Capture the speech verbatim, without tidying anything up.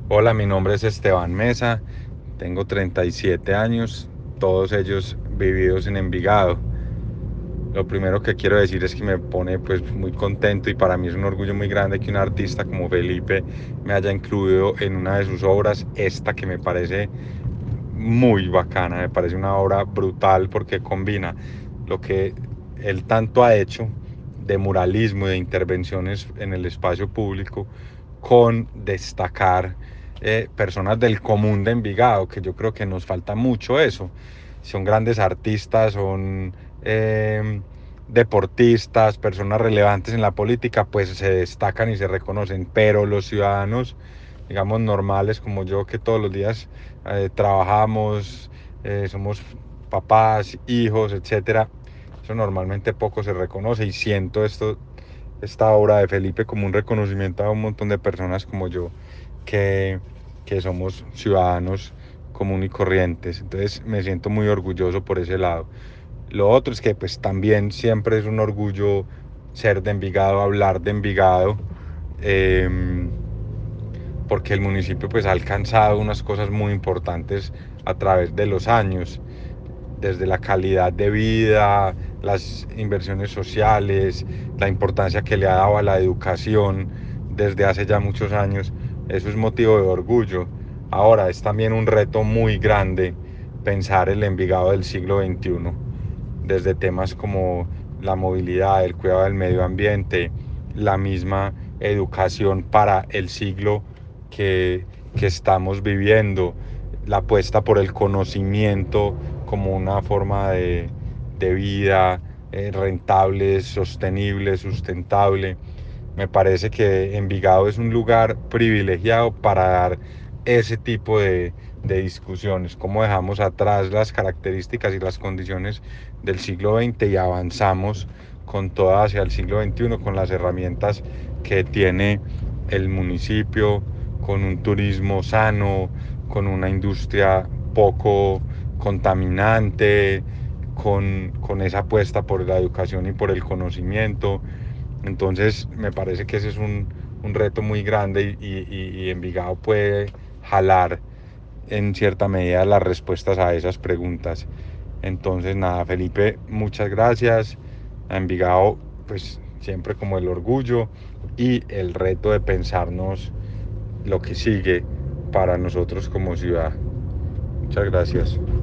Hola, mi nombre es Esteban Mesa, tengo treinta y siete años, todos ellos vividos en Envigado. Lo primero que quiero decir es que me pone pues muy contento y para mí es un orgullo muy grande que un artista como Felipe me haya incluido en una de sus obras, esta que me parece muy bacana, me parece una obra brutal porque combina lo que él tanto ha hecho de muralismo y de intervenciones en el espacio público con destacar eh, personas del común de Envigado, que yo creo que nos falta mucho eso. Son grandes artistas, son eh, deportistas, personas relevantes en la política, pues se destacan y se reconocen, pero los ciudadanos, digamos, normales como yo, que todos los días eh, trabajamos, eh, somos papás, hijos, etcétera, eso normalmente poco se reconoce y siento esto, esta obra de Felipe como un reconocimiento a un montón de personas como yo que, que somos ciudadanos comunes y corrientes. Entonces me siento muy orgulloso por ese lado. Lo otro es que pues también siempre es un orgullo ser de Envigado, hablar de Envigado, eh, porque el municipio pues ha alcanzado unas cosas muy importantes a través de los años, desde la calidad de vida, las inversiones sociales, la importancia que le ha dado a la educación desde hace ya muchos años. Eso es motivo de orgullo. Ahora es también un reto muy grande pensar el Envigado del siglo veintiuno, desde temas como la movilidad, el cuidado del medio ambiente, la misma educación para el siglo que, que estamos viviendo, la apuesta por el conocimiento como una forma de, de vida eh, rentable, sostenible, sustentable. Me parece que Envigado es un lugar privilegiado para dar ese tipo de, de discusiones, cómo dejamos atrás las características y las condiciones del siglo veinte y avanzamos con toda hacia el siglo veintiuno con las herramientas que tiene el municipio, con un turismo sano, con una industria poco contaminante, con, con esa apuesta por la educación y por el conocimiento. Entonces me parece que ese es un, un reto muy grande y, y, y Envigado puede jalar en cierta medida las respuestas a esas preguntas. Entonces nada, Felipe, muchas gracias. A Envigado, pues siempre como el orgullo y el reto de pensarnos lo que sigue para nosotros como ciudad. Muchas gracias.